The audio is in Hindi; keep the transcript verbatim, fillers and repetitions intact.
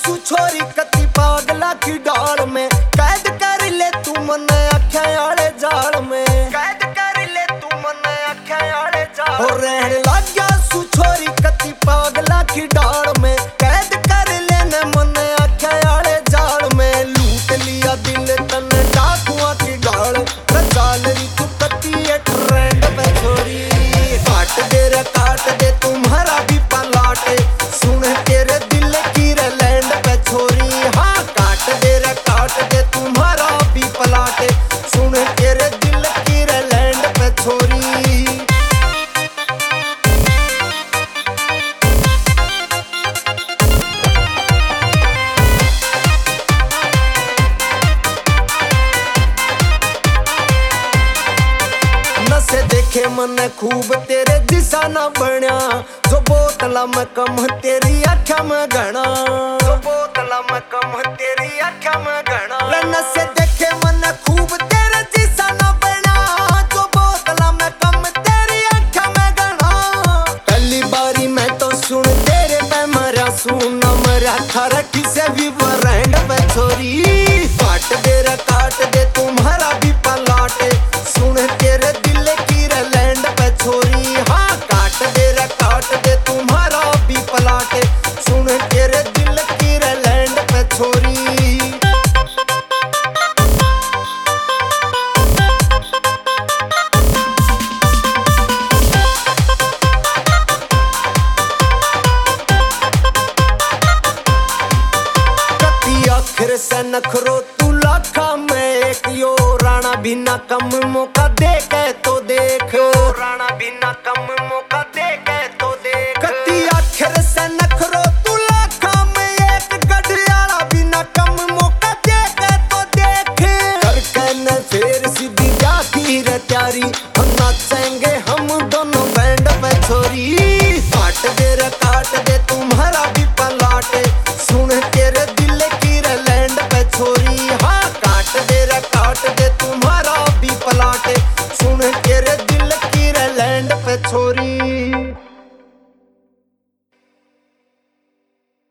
सु छोरी कति पागला की डाल में, कैद कर ले तू मन आँखें आले जाल में, कैद कर ले तू मन आँखें आले जाल में। हो रहन लग गया सु छोरी कति पागला की डाल में, कैद कर ले न मन आँखें आले जाल में। लूट लिया दिल तन डाकुआ की डाल, चाल रही तू कति ये ट्रेंड पे छोरी। काट दे रे काट दे तुम्हारा भी पलाटे, सुन तेरे दिल की रे लैंड पे छोरी। हाँ काट दे रे काट दे तुम्हारा भी पलाटे, सुन तेरे दिल की रे लैंड पे छोरी। नशे देखे मन खूब तेरे दिशा ना बन्या, जो बोतला में कम तेरी आँखा में घना, जो बोतला में कम तेरी आँखा में घना। नशे देखे मन खूब तेरे दिशा ना बन्या, जो बोतला में कम तेरी आँखा में घना। पहली बारी मैं तो सुन तेरे पे मरा, सुन मरा थारा किसे भी ब्रांड पे छोरी। काट दे रे काट दे तुम्हारा भी पलाटे, सुन तेरे दिल की रे लैंड पे छोरी। हाँ काट दे रे काट दे तुम्हारा भी पलाटे, सुन तेरे दिल की रे लैंड पे छोरी। कति आखिर से नखरो तू लाखा में एक, यो राणा बिना कम मौका दे के तो देख, राणा बिना कम मौका दे के तो देख। कति आखिर से नखरो तू लाखा में एक, गढ़ियाला बिना कम मौका दे के तो देख। करके न फेर सीधी जाती रे प्यारी, हम नाचेंगे हम दोनों बैंड पे छोरी।